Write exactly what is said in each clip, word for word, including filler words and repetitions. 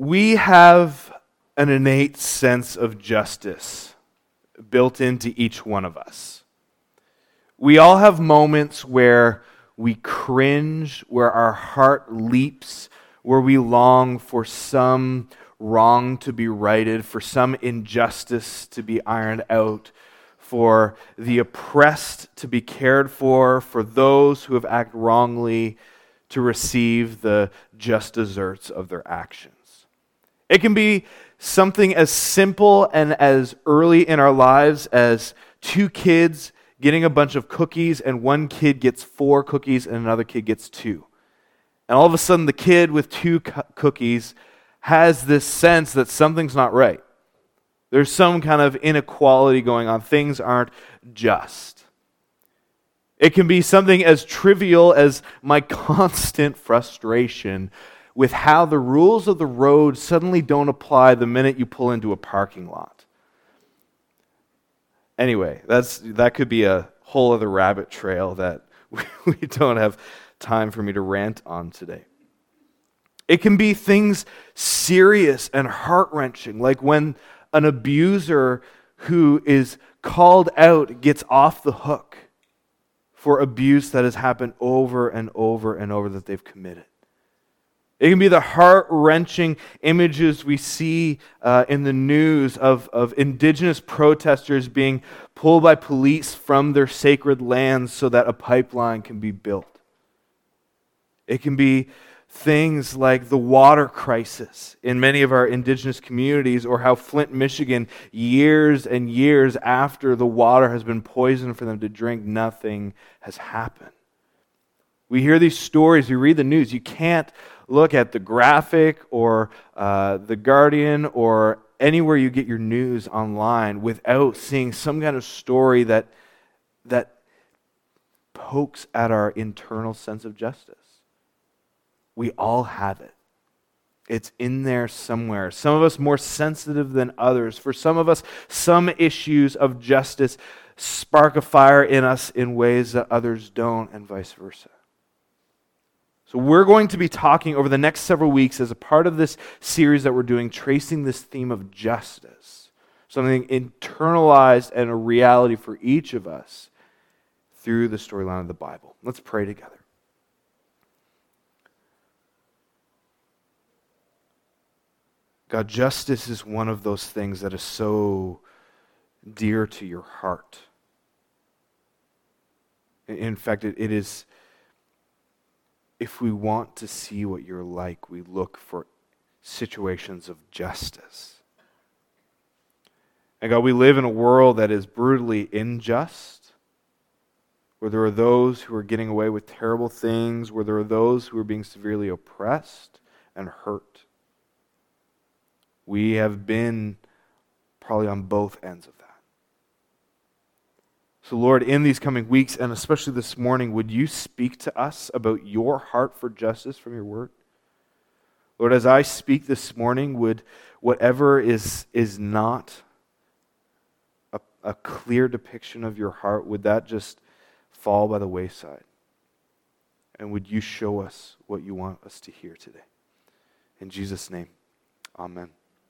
We have an innate sense of justice built into each one of us. We all have moments where we cringe, where our heart leaps, where we long for some wrong to be righted, for some injustice to be ironed out, for the oppressed to be cared for, for those who have acted wrongly to receive the just deserts of their actions. It can be something as simple and as early in our lives as two kids getting a bunch of cookies, and one kid gets four cookies and another kid gets two. And all of a sudden the kid with two cu- cookies has this sense that something's not right. There's some kind of inequality going on. Things aren't just. It can be something as trivial as my constant frustration with how the rules of the road suddenly don't apply the minute you pull into a parking lot. Anyway, that's that could be a whole other rabbit trail that we, we don't have time for me to rant on today. It can be things serious and heart-wrenching, like when an abuser who is called out gets off the hook for abuse that has happened over and over and over that they've committed. It can be the heart-wrenching images we see uh, in the news of, of indigenous protesters being pulled by police from their sacred lands so that a pipeline can be built. It can be things like the water crisis in many of our indigenous communities, or how Flint, Michigan, years and years after the water has been poisoned for them to drink, nothing has happened. We hear these stories, we read the news. You can't look at the Graphic or uh, the Guardian or anywhere you get your news online without seeing some kind of story that that pokes at our internal sense of justice. We all have it. It's in there somewhere. Some of us more sensitive than others. For some of us, some issues of justice spark a fire in us in ways that others don't, and vice versa. So we're going to be talking over the next several weeks as a part of this series that we're doing, tracing this theme of justice, something internalized and a reality for each of us through the storyline of the Bible. Let's pray together. God, justice is one of those things that is so dear to your heart. In fact, it, it is, if we want to see what you're like, we look for situations of justice. And God, we live in a world that is brutally unjust, where there are those who are getting away with terrible things, where there are those who are being severely oppressed and hurt. We have been probably on both ends of that. So Lord, in these coming weeks, and especially this morning, would you speak to us about your heart for justice from your word? Lord, as I speak this morning, would whatever is, is not a, a clear depiction of your heart, would that just fall by the wayside? And would you show us what you want us to hear today? In Jesus' name, amen.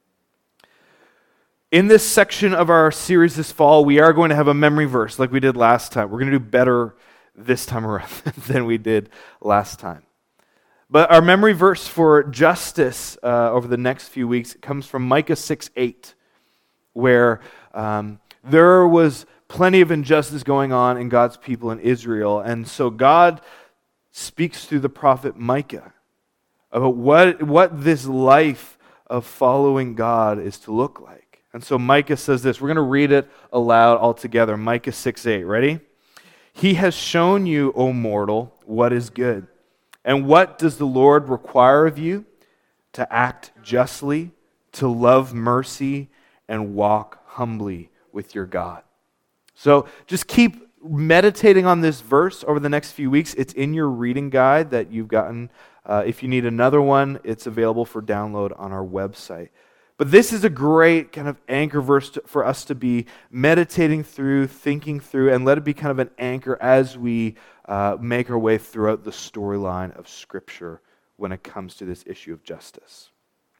In this section of our series this fall, we are going to have a memory verse like we did last time. We're going to do better this time around than we did last time. But our memory verse for justice uh, over the next few weeks comes from Micah six eight, where um, there was plenty of injustice going on in God's people in Israel. And so God speaks through the prophet Micah about what, what this life of following God is to look like. And so Micah says this. We're going to read it aloud all together. Micah six eight. Ready? He has shown you, O mortal, what is good. And what does the Lord require of you? To act justly, to love mercy, and walk humbly with your God. So just keep meditating on this verse over the next few weeks. It's in your reading guide that you've gotten. Uh, if you need another one, it's available for download on our website. But this is a great kind of anchor verse to, for us to be meditating through, thinking through, and let it be kind of an anchor as we uh, make our way throughout the storyline of Scripture when it comes to this issue of justice.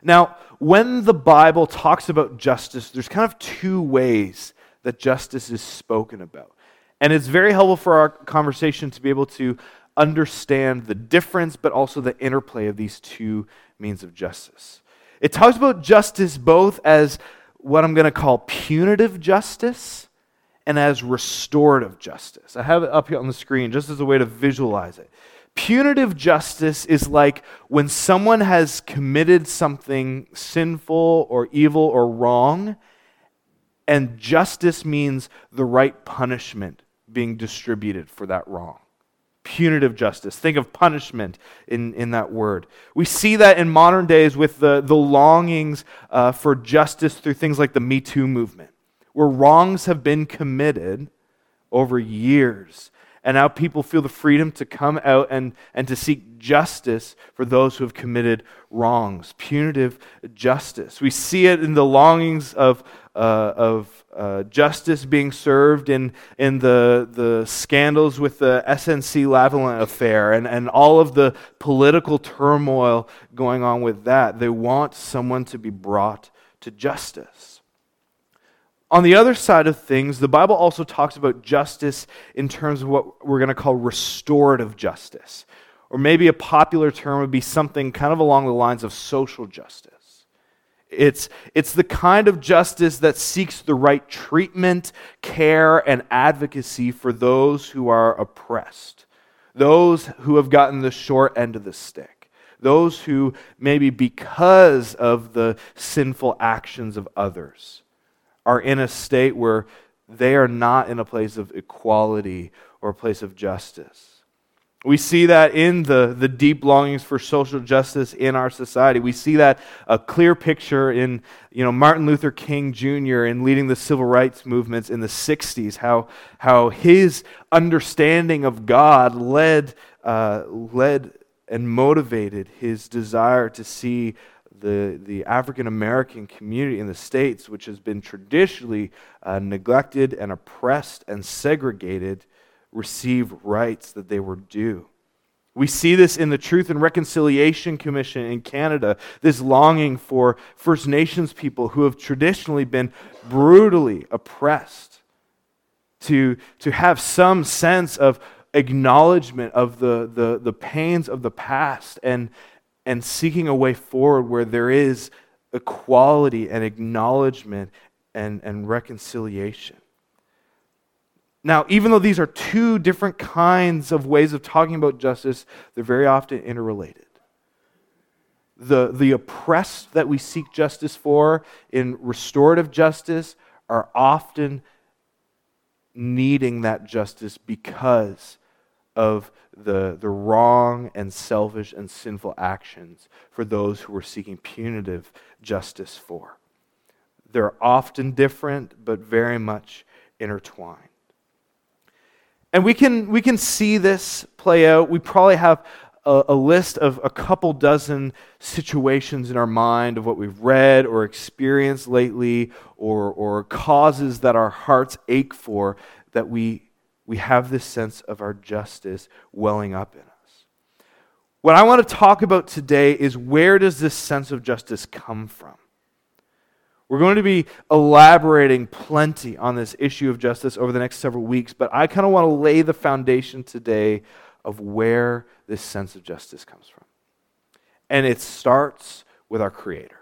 Now, when the Bible talks about justice, there's kind of two ways that justice is spoken about. And it's very helpful for our conversation to be able to understand the difference, but also the interplay of these two means of justice. It talks about justice both as what I'm going to call punitive justice and as restorative justice. I have it up here on the screen just as a way to visualize it. Punitive justice is like when someone has committed something sinful or evil or wrong, and justice means the right punishment being distributed for that wrong. Punitive justice. Think of punishment in, in that word. We see that in modern days with the, the longings uh, for justice through things like the Me Too movement, where wrongs have been committed over years. And now people feel the freedom to come out and, and to seek justice for those who have committed wrongs. Punitive justice. We see it in the longings of, uh, of uh, justice being served in, in the, the scandals with the S N C Lavalin affair and, and all of the political turmoil going on with that. They want someone to be brought to justice. On the other side of things, the Bible also talks about justice in terms of what we're going to call restorative justice. Or maybe a popular term would be something kind of along the lines of social justice. It's, it's the kind of justice that seeks the right treatment, care, and advocacy for those who are oppressed, those who have gotten the short end of the stick, those who maybe because of the sinful actions of others are in a state where they are not in a place of equality or a place of justice. We see that in the, the deep longings for social justice in our society. We see that a clear picture in you know Martin Luther King Junior in leading the civil rights movements in the sixties, how, how his understanding of God led, uh, led and motivated his desire to see the, the African-American community in the States, which has been traditionally uh, neglected and oppressed and segregated, receive rights that they were due. We see this in the Truth and Reconciliation Commission in Canada, this longing for First Nations people who have traditionally been brutally oppressed, to, to have some sense of acknowledgement of the, the, the pains of the past and and seeking a way forward where there is equality and acknowledgement and, and reconciliation. Now, even though these are two different kinds of ways of talking about justice, they're very often interrelated. The, the oppressed that we seek justice for in restorative justice are often needing that justice because of the, the wrong and selfish and sinful actions for those who are seeking punitive justice for. They're often different, but very much intertwined. And we can, we can see this play out. We probably have a, a list of a couple dozen situations in our mind of what we've read or experienced lately, or, or causes that our hearts ache for, that we We have this sense of our justice welling up in us. What I want to talk about today is, where does this sense of justice come from? We're going to be elaborating plenty on this issue of justice over the next several weeks, but I kind of want to lay the foundation today of where this sense of justice comes from. And it starts with our Creator.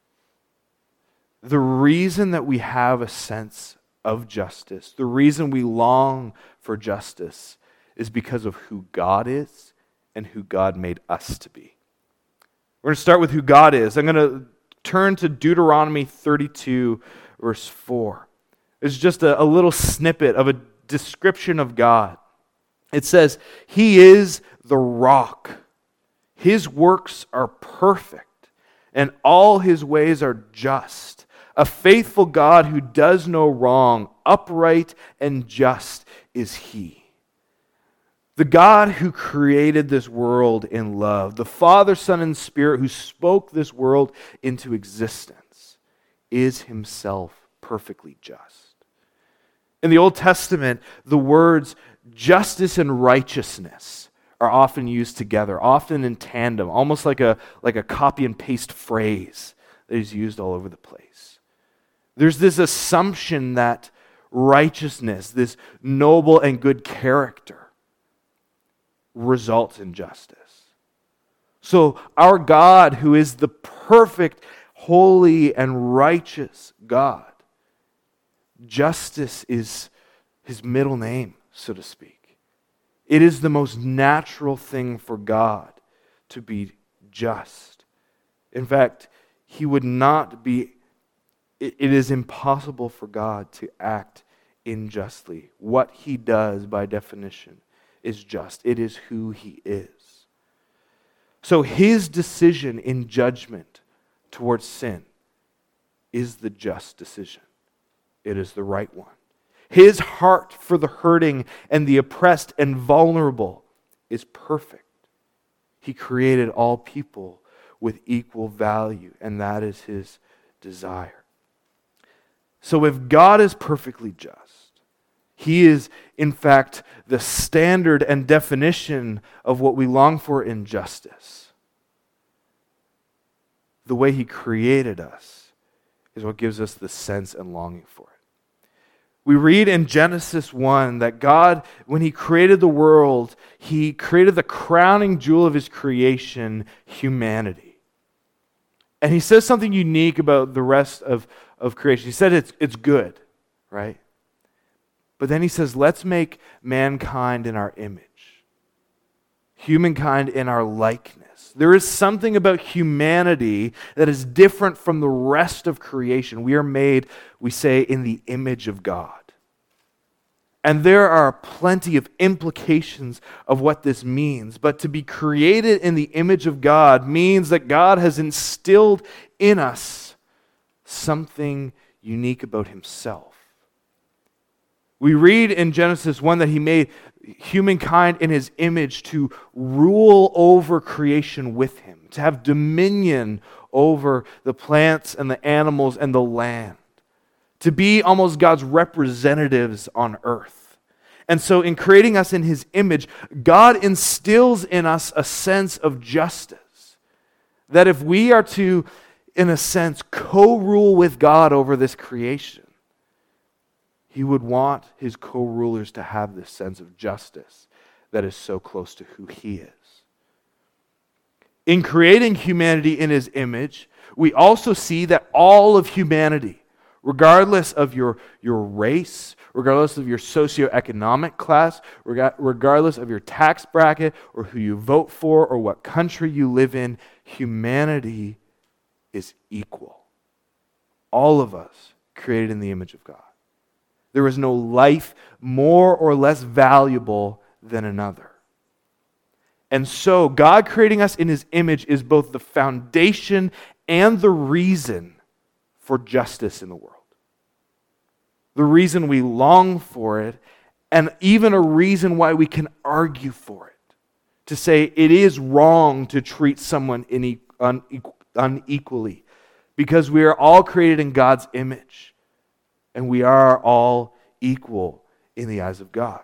The reason that we have a sense of justice, the reason we long for justice, is because of who God is and who God made us to be. We're going to start with who God is. I'm going to turn to Deuteronomy thirty-two, verse four. It's just a, a little snippet of a description of God. It says, He is the rock. His works are perfect, and all His ways are just. A faithful God who does no wrong, upright and just is He. The God who created this world in love, the Father, Son, and Spirit who spoke this world into existence, is Himself perfectly just. In the Old Testament, the words justice and righteousness are often used together, often in tandem, almost like a, like a copy and paste phrase. that he's used all over the place. There's this assumption that righteousness, this noble and good character, results in justice. So our God, who is the perfect, holy, and righteous God, justice is his middle name, so to speak. It is the most natural thing for God to be just. In fact, he would not be, it, it is impossible for God to act unjustly. What he does, by definition, is just. It is who he is. So his decision in judgment towards sin is the just decision. It is the right one. His heart for the hurting and the oppressed and vulnerable is perfect. He created all people with equal value, and that is his desire. So if God is perfectly just, he is, in fact, the standard and definition of what we long for in justice. The way he created us is what gives us the sense and longing for it. We read in Genesis one that God, when he created the world, he created the crowning jewel of his creation, humanity. And he says something unique about the rest of, of creation. He said it's, it's good, right? But then he says, let's make mankind in our image, humankind in our likeness. There is something about humanity that is different from the rest of creation. We are made, we say, in the image of God. And there are plenty of implications of what this means. But to be created in the image of God means that God has instilled in us something unique about himself. We read in Genesis one that he made humankind in his image to rule over creation with him, to have dominion over the plants and the animals and the land, to be almost God's representatives on earth. And so in creating us in his image, God instills in us a sense of justice, that if we are to, in a sense, co-rule with God over this creation, he would want his co-rulers to have this sense of justice that is so close to who he is. In creating humanity in his image, we also see that all of humanity, regardless of your, your race, regardless of your socioeconomic class, regardless of your tax bracket or who you vote for or what country you live in, humanity is equal. All of us created in the image of God. There is no life more or less valuable than another. And so, God creating us in his image is both the foundation and the reason for justice in the world. The reason we long for it, and even a reason why we can argue for it. To say it is wrong to treat someone unequally, because we are all created in God's image. And we are all equal in the eyes of God.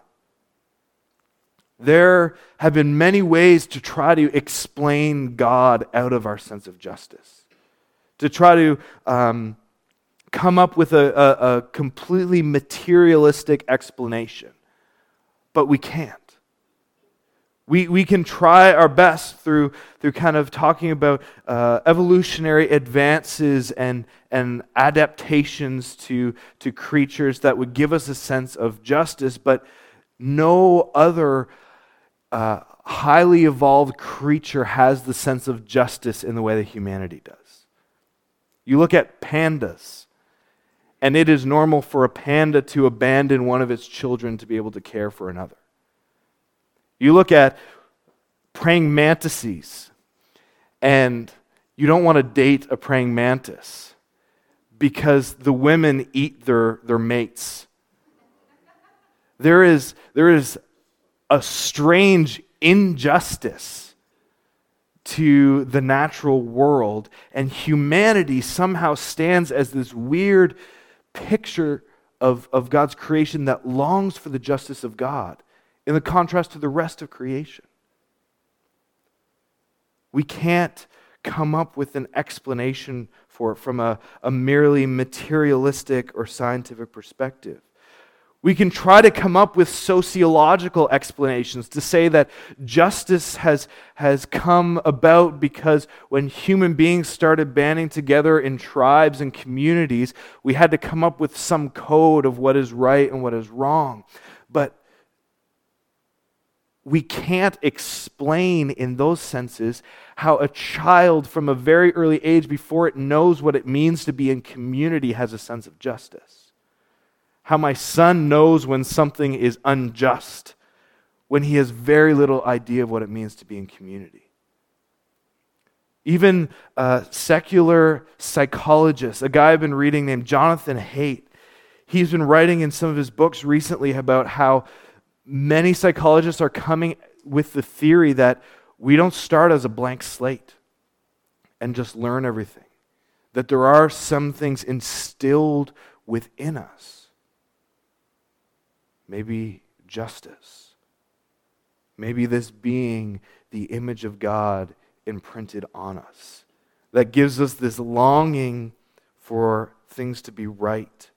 There have been many ways to try to explain God out of our sense of justice. To try to um, come up with a, a, a completely materialistic explanation. But we can't. We, we can try our best through, through kind of talking about uh, evolutionary advances and, and adaptations to, to creatures that would give us a sense of justice, but no other uh, highly evolved creature has the sense of justice in the way that humanity does. You look at pandas, and it is normal for a panda to abandon one of its children to be able to care for another. You look at praying mantises, and you don't want to date a praying mantis because the women eat their, their mates. There is, there is a strange injustice to the natural world, and humanity somehow stands as this weird picture of, of God's creation that longs for the justice of God, in the contrast to the rest of creation. We can't come up with an explanation for it from a, a merely materialistic or scientific perspective. We can try to come up with sociological explanations to say that justice has, has come about because when human beings started banding together in tribes and communities, we had to come up with some code of what is right and what is wrong. But we can't explain in those senses how a child from a very early age, before it knows what it means to be in community, has a sense of justice. How my son knows when something is unjust, when he has very little idea of what it means to be in community. Even uh, secular psychologists, a guy I've been reading named Jonathan Haidt, he's been writing in some of his books recently about how many psychologists are coming with the theory that we don't start as a blank slate and just learn everything. That there are some things instilled within us. Maybe justice. Maybe this being the image of God imprinted on us. That gives us this longing for things to be right.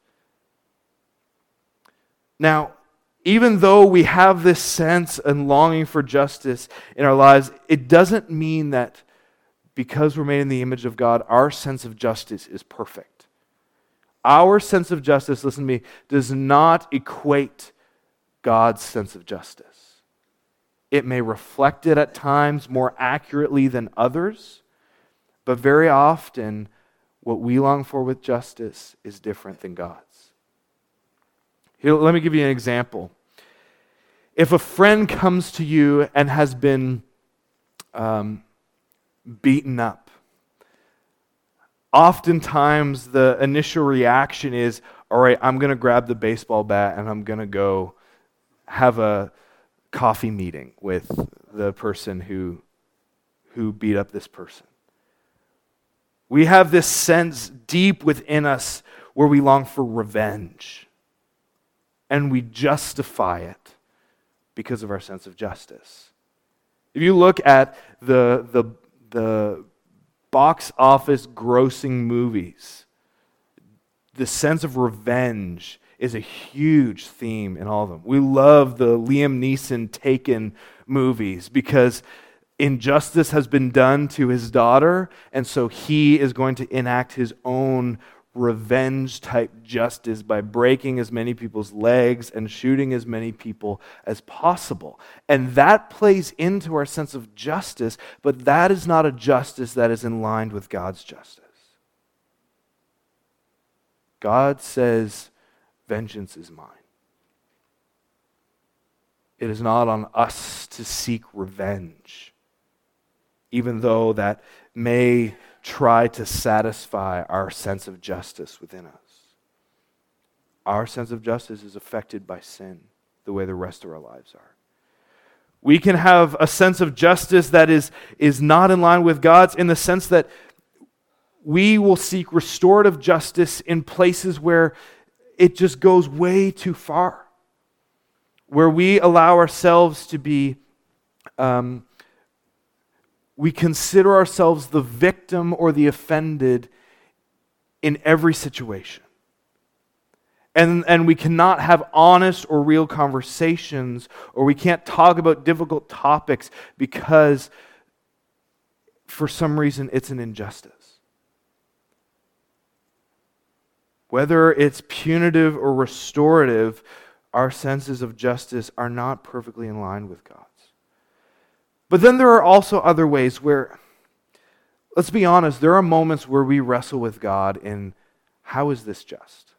Now, even though we have this sense and longing for justice in our lives, it doesn't mean that because we're made in the image of God, our sense of justice is perfect. Our sense of justice, listen to me, does not equate God's sense of justice. It may reflect it at times more accurately than others, but very often what we long for with justice is different than God's. Here, let me give you an example. If a friend comes to you and has been um, beaten up, oftentimes the initial reaction is, all right, I'm going to grab the baseball bat and I'm going to go have a coffee meeting with the person who, who beat up this person. We have this sense deep within us where we long for revenge. And we justify it because of our sense of justice. If you look at the, the, the box office grossing movies, the sense of revenge is a huge theme in all of them. We love the Liam Neeson Taken movies because injustice has been done to his daughter, and so he is going to enact his own revenge-type justice by breaking as many people's legs and shooting as many people as possible. And that plays into our sense of justice, but that is not a justice that is in line with God's justice. God says, vengeance is mine. It is not on us to seek revenge, even though that may try to satisfy our sense of justice within us. Our sense of justice is affected by sin, the way the rest of our lives are. We can have a sense of justice that is, is not in line with God's, in the sense that we will seek restorative justice in places where it just goes way too far, where we allow ourselves to be, um, we consider ourselves the victim or the offended in every situation. And, and we cannot have honest or real conversations, or we can't talk about difficult topics because for some reason it's an injustice. Whether it's punitive or restorative, our senses of justice are not perfectly in line with God's. But then there are also other ways where, let's be honest, there are moments where we wrestle with God in, how is this just?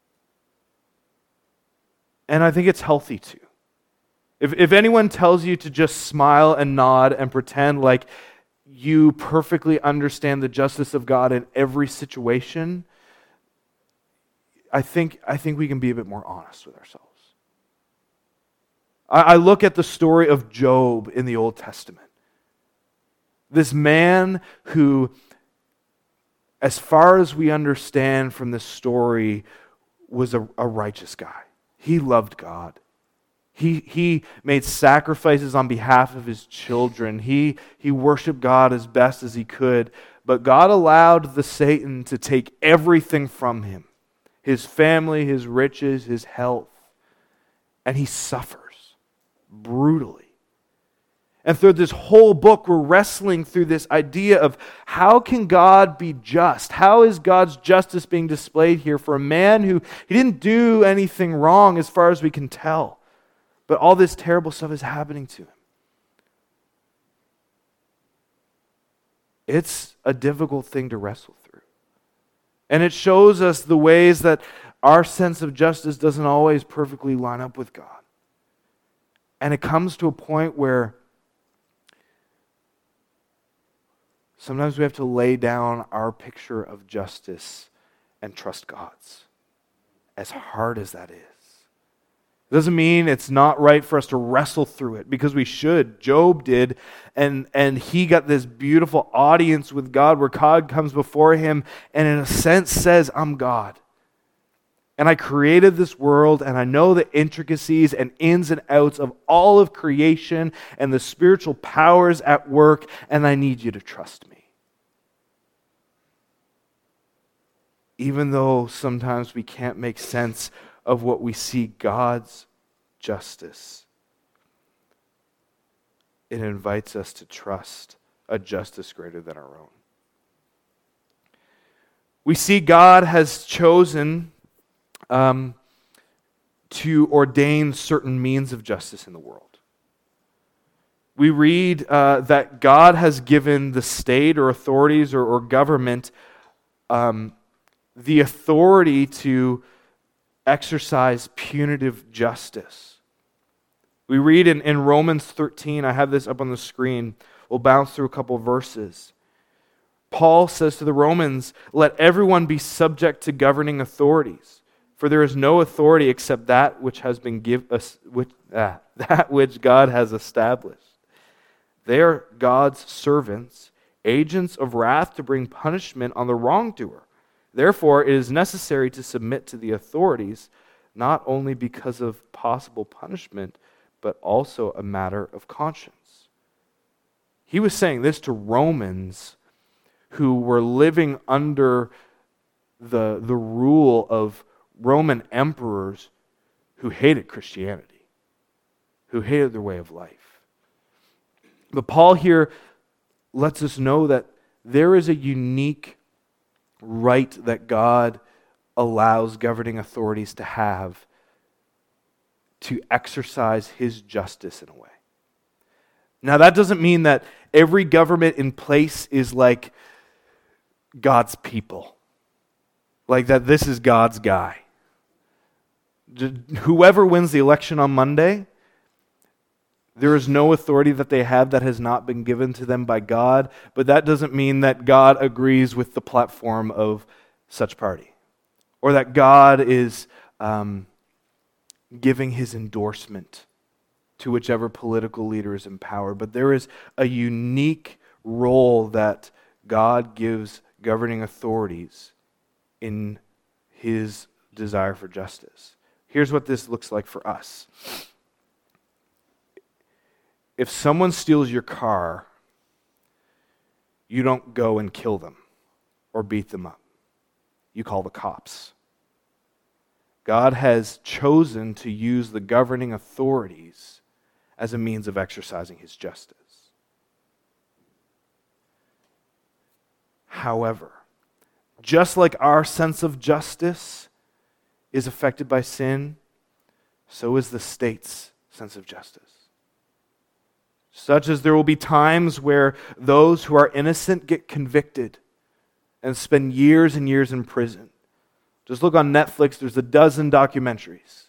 And I think it's healthy to. If, if anyone tells you to just smile and nod and pretend like you perfectly understand the justice of God in every situation, I think, I think we can be a bit more honest with ourselves. I, I look at the story of Job in the Old Testament. This man who, as far as we understand from this story, was a, a righteous guy. He loved God. He, he made sacrifices on behalf of his children. He, he worshiped God as best as he could. But God allowed the Satan to take everything from him. His family, his riches, his health. And he suffers brutally. And through this whole book, we're wrestling through this idea of how can God be just? How is God's justice being displayed here for a man who he didn't do anything wrong as far as we can tell? But all this terrible stuff is happening to him. It's a difficult thing to wrestle through. And it shows us the ways that our sense of justice doesn't always perfectly line up with God. And it comes to a point where sometimes we have to lay down our picture of justice and trust God's, as hard as that is. It doesn't mean it's not right for us to wrestle through it, because we should. Job did, and, and he got this beautiful audience with God where God comes before him and in a sense says, I'm God. And I created this world, and I know the intricacies and ins and outs of all of creation and the spiritual powers at work, and I need you to trust me. Even though sometimes we can't make sense of what we see God's justice, it invites us to trust a justice greater than our own. We see God has chosen um, to ordain certain means of justice in the world. We read uh, that God has given the state or authorities or, or government um, the authority to exercise punitive justice. We read in, in Romans thirteen, I have this up on the screen. We'll bounce through a couple which Paul says to the Romans, let everyone be subject to governing authorities, for there is no authority except that which has been give us, which, ah, that which God has established. They are God's servants, agents of wrath to bring punishment on the wrongdoer. Therefore, it is necessary to submit to the authorities, not only because of possible punishment, but also a matter of conscience. He was saying this to Romans who were living under the, the rule of Roman emperors who hated Christianity, who hated their way of life. But Paul here lets us know that there is a unique right that God allows governing authorities to have to exercise his justice in a way. Now, that doesn't mean that every government in place is like God's people, like that this is God's guy. Whoever wins the election on Monday, there is no authority that they have that has not been given to them by God, but that doesn't mean that God agrees with the platform of such party, or that God is um, giving his endorsement to whichever political leader is in power. But there is a unique role that God gives governing authorities in his desire for justice. Here's what this looks like for us. If someone steals your car, you don't go and kill them or beat them up. You call the cops. God has chosen to use the governing authorities as a means of exercising his justice. However, just like our sense of justice is affected by sin, so is the state's sense of justice. Such as there will be times where those who are innocent get convicted and spend years and years in prison. Just look on Netflix, there's a dozen documentaries.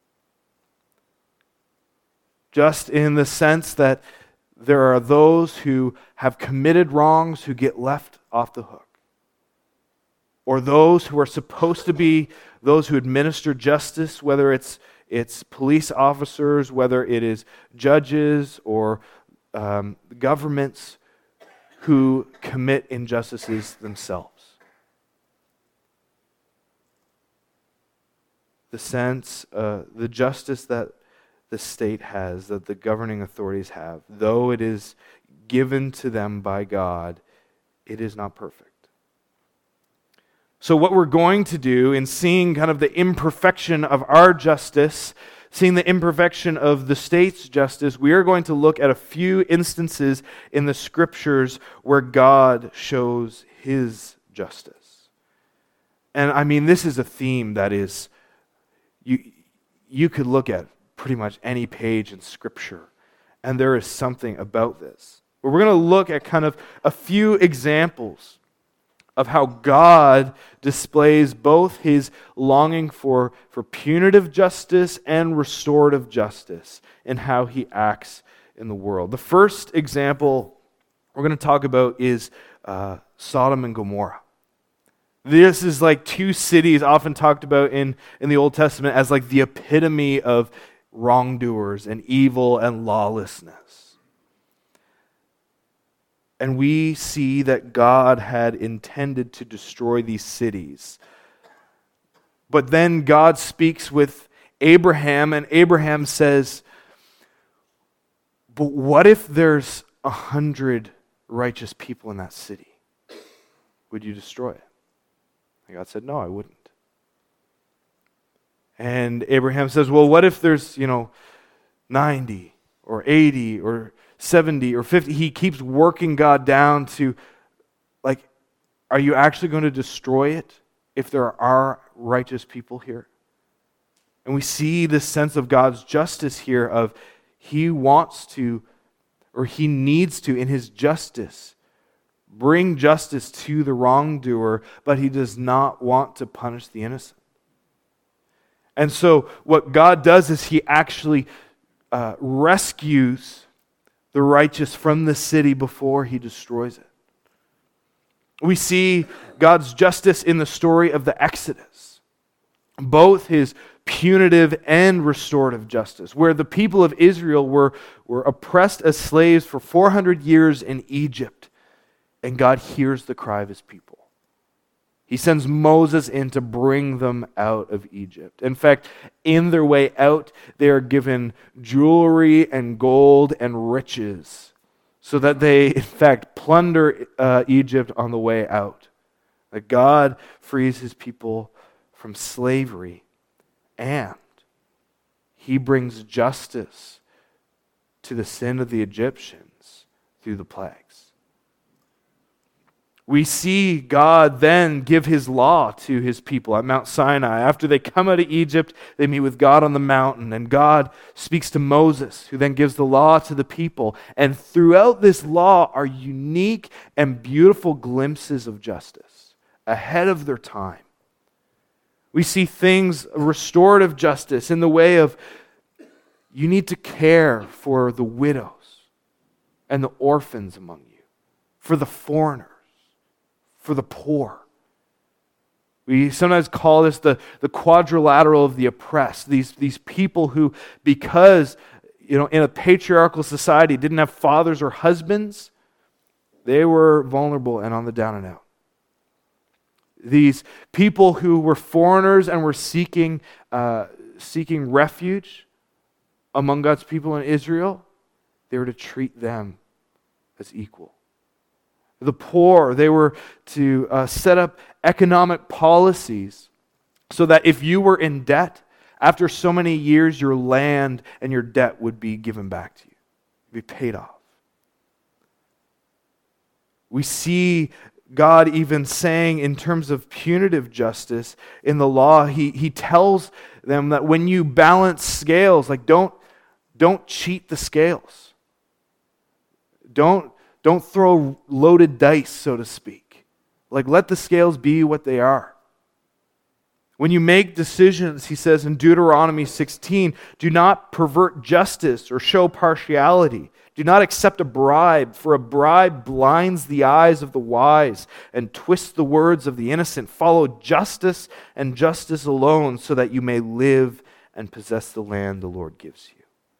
Just in the sense that there are those who have committed wrongs who get left off the hook. Or those who are supposed to be those who administer justice, whether it's it's police officers, whether it is judges or um, governments who commit injustices themselves. The sense, uh, the justice that the state has, that the governing authorities have, though it is given to them by God, it is not perfect. So what we're going to do in seeing kind of the imperfection of our justice, seeing the imperfection of the state's justice, we are going to look at a few instances in the Scriptures where God shows His justice. And I mean, this is a theme that is, you, you could look at pretty much any page in Scripture, and there is something about this. But we're going to look at kind of a few examples of how God displays both His longing for, for punitive justice and restorative justice in how He acts in the world. The first example we're going to talk about is uh, Sodom and Gomorrah. This is like two cities often talked about in, in the Old Testament as like the epitome of wrongdoers and evil and lawlessness. And we see that God had intended to destroy these cities. But then God speaks with Abraham, and Abraham says, but what if there's a hundred righteous people in that city? Would you destroy it? And God said, no, I wouldn't. And Abraham says, well, what if there's, you know, ninety or eighty or seventy or fifty? He keeps working God down to, like, are you actually going to destroy it if there are righteous people here? And we see this sense of God's justice here of He wants to, or He needs to, in His justice, bring justice to the wrongdoer, but He does not want to punish the innocent. And so what God does is He actually uh, rescues the righteous from the city before He destroys it. We see God's justice in the story of the Exodus, both His punitive and restorative justice, where the people of Israel were, were oppressed as slaves for four hundred years in Egypt, and God hears the cry of His people. He sends Moses in to bring them out of Egypt. In fact, in their way out, they are given jewelry and gold and riches so that they, in fact, plunder uh, Egypt on the way out. That God frees His people from slavery, and He brings justice to the sin of the Egyptians through the plagues. We see God then give His law to His people at Mount Sinai. After they come out of Egypt, they meet with God on the mountain, and God speaks to Moses, who then gives the law to the people. And throughout this law are unique and beautiful glimpses of justice, ahead of their time. We see things, restorative justice, in the way of you need to care for the widows and the orphans among you, for the foreigners, for the poor. We sometimes call this the, the quadrilateral of the oppressed. These, these people who, because you know, in a patriarchal society, didn't have fathers or husbands, they were vulnerable and on the down and out. These people who were foreigners and were seeking, uh, seeking refuge among God's people in Israel, they were to treat them as equal. The poor, they were to uh, set up economic policies so that if you were in debt, after so many years, your land and your debt would be given back to you, be paid off. We see God even saying in terms of punitive justice in the law, he, he tells them that when you balance scales, like don't, don't cheat the scales. Don't Don't throw loaded dice, so to speak. Like, let the scales be what they are. When you make decisions, he says in Deuteronomy sixteen, do not pervert justice or show partiality. Do not accept a bribe, for a bribe blinds the eyes of the wise and twists the words of the innocent. Follow justice and justice alone, so that you may live and possess the land the Lord gives you.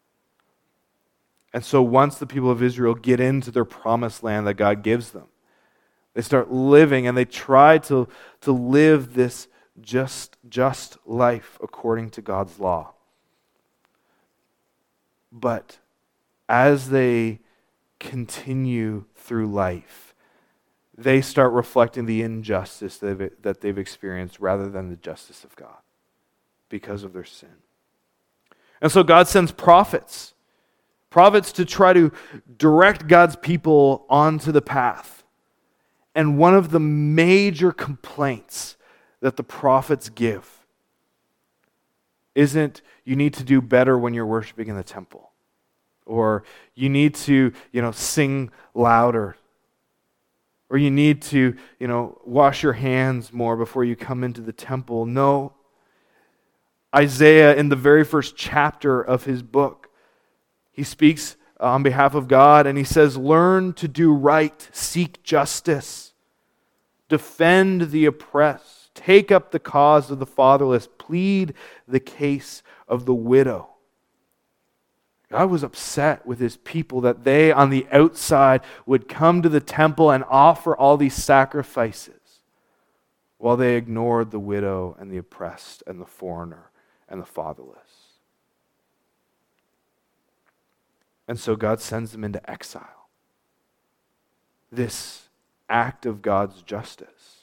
And so once the people of Israel get into their promised land that God gives them, they start living and they try to, to live this just, just life according to God's law. But as they continue through life, they start reflecting the injustice that they've, that they've experienced rather than the justice of God because of their sin. And so God sends prophets, prophets to try to direct God's people onto the path. And one of the major complaints that the prophets give isn't you need to do better when you're worshiping in the temple, or you need to, you know, sing louder, or you need to, you know, wash your hands more before you come into the temple. No. Isaiah, in the very first chapter of his book, he speaks on behalf of God, and he says, learn to do right, seek justice, defend the oppressed, take up the cause of the fatherless, plead the case of the widow. God was upset with his people that they on the outside would come to the temple and offer all these sacrifices while they ignored the widow and the oppressed and the foreigner and the fatherless. And so God sends them into exile. This act of God's justice,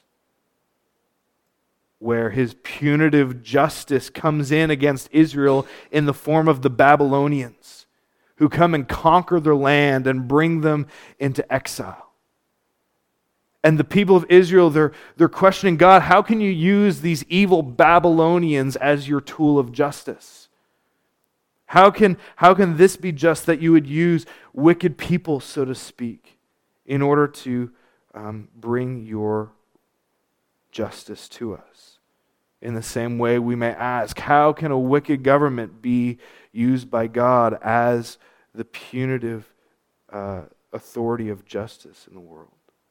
where his punitive justice comes in against Israel in the form of the Babylonians, who come and conquer their land and bring them into exile. And the people of Israel, they're, they're questioning God, how can you use these evil Babylonians as your tool of justice? How can, how can this be just that you would use wicked people, so to speak, in order to um, bring your justice to us? In the same way, we may ask, how can a wicked government be used by God as the punitive uh, authority of justice in the world?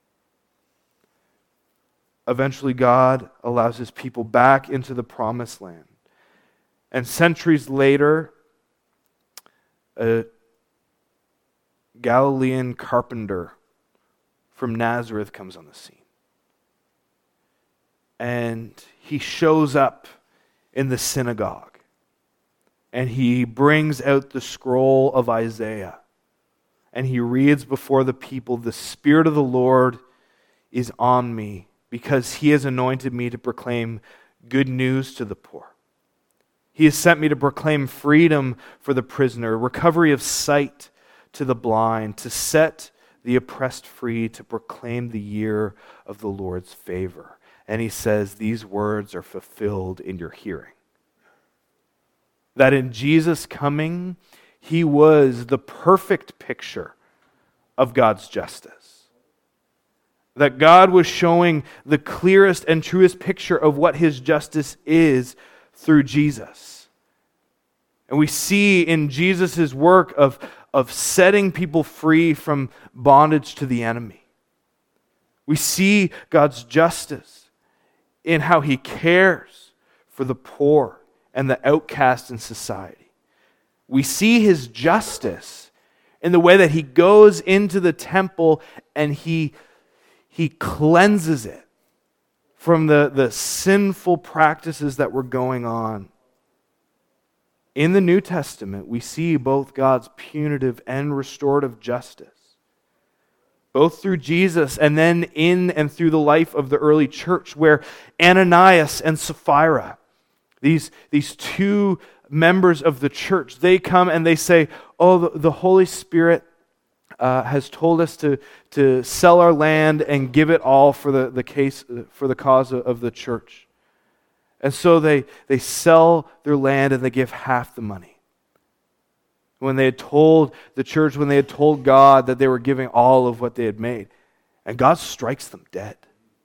Eventually, God allows his people back into the promised land. And centuries later, a Galilean carpenter from Nazareth comes on the scene. And he shows up in the synagogue. And he brings out the scroll of Isaiah. And he reads before the people, "The Spirit of the Lord is on me, because he has anointed me to proclaim good news to the poor. He has sent me to proclaim freedom for the prisoner, recovery of sight to the blind, to set the oppressed free, to proclaim the year of the Lord's favor." And he says, these words are fulfilled in your hearing. That in Jesus coming, he was the perfect picture of God's justice. That God was showing the clearest and truest picture of what his justice is through Jesus. And we see in Jesus' work of, of setting people free from bondage to the enemy. We see God's justice in how he cares for the poor and the outcast in society. We see his justice in the way that he goes into the temple and he, he cleanses it from the, the sinful practices that were going on. In the New Testament, we see both God's punitive and restorative justice, both through Jesus and then in and through the life of the early church, where Ananias and Sapphira, these, these two members of the church, they come and they say, oh, the, the Holy Spirit uh, has told us to, to sell our land and give it all for the, the case, for the cause of, of the church. And so they, they sell their land and they give half the money. When they had told the church, when they had told God that they were giving all of what they had made. And God strikes them dead.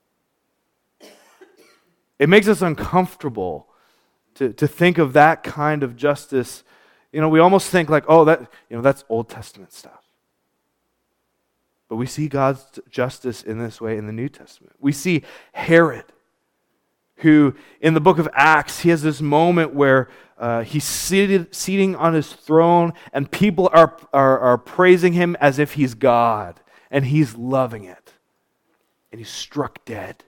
It makes us uncomfortable to, to think of that kind of justice. You know, we almost think like, oh, that, you know, that's Old Testament stuff. But we see God's justice in this way in the New Testament. We see Herod, who in the book of Acts, he has this moment where uh, he's seated, seating on his throne, and people are, are, are praising him as if he's God, and he's loving it. And he's struck dead.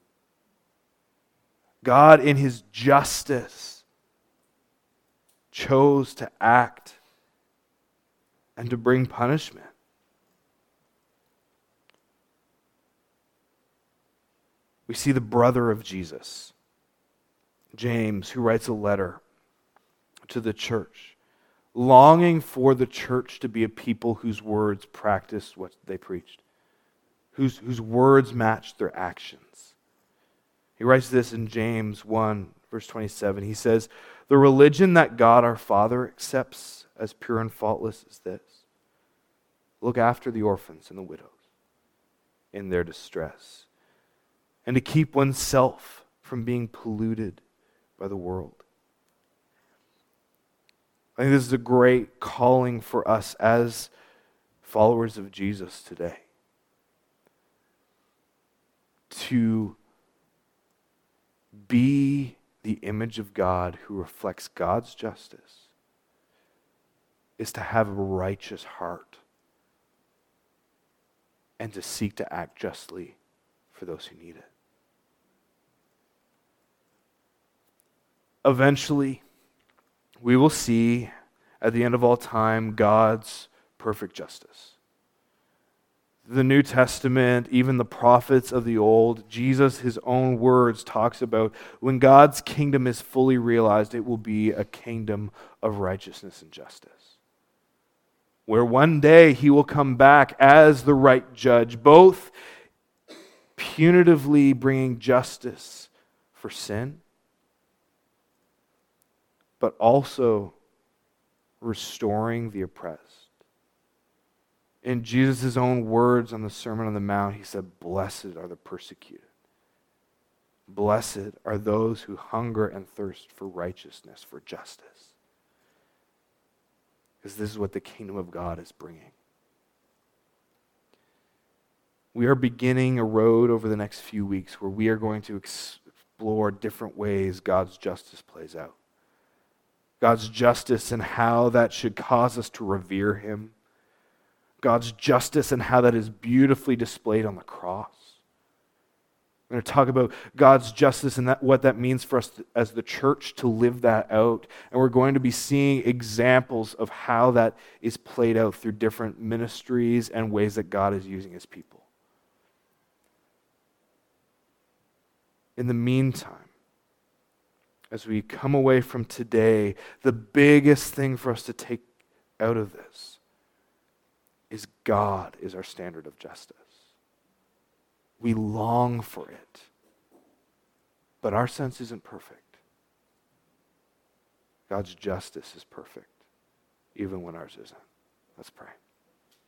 God, in his justice, chose to act and to bring punishment. We see the brother of Jesus, James, who writes a letter to the church, longing for the church to be a people whose words practiced what they preached, whose, whose words matched their actions. He writes this in James one, verse twenty-seven. He says, "The religion that God our Father accepts as pure and faultless is this: look after the orphans and the widows in their distress, and to keep oneself from being polluted by the world." I think this is a great calling for us as followers of Jesus today, to be the image of God who reflects God's justice, is to have a righteous heart and to seek to act justly for those who need it. Eventually, we will see at the end of all time God's perfect justice. The New Testament, even the prophets of the Old, Jesus, his own words, talks about when God's kingdom is fully realized, it will be a kingdom of righteousness and justice, where one day he will come back as the right judge, both punitively bringing justice for sin, but also restoring the oppressed. In Jesus' own words on the Sermon on the Mount, he said, "Blessed are the persecuted. Blessed are those who hunger and thirst for righteousness, for justice." Because this is what the kingdom of God is bringing. We are beginning a road over the next few weeks where we are going to explore different ways God's justice plays out. God's justice and how that should cause us to revere him. God's justice and how that is beautifully displayed on the cross. We're going to talk about God's justice and that, what that means for us to, as the church to live that out. And we're going to be seeing examples of how that is played out through different ministries and ways that God is using his people. In the meantime, as we come away from today, the biggest thing for us to take out of this is God is our standard of justice. We long for it, but our sense isn't perfect. God's justice is perfect, even when ours isn't. Let's pray.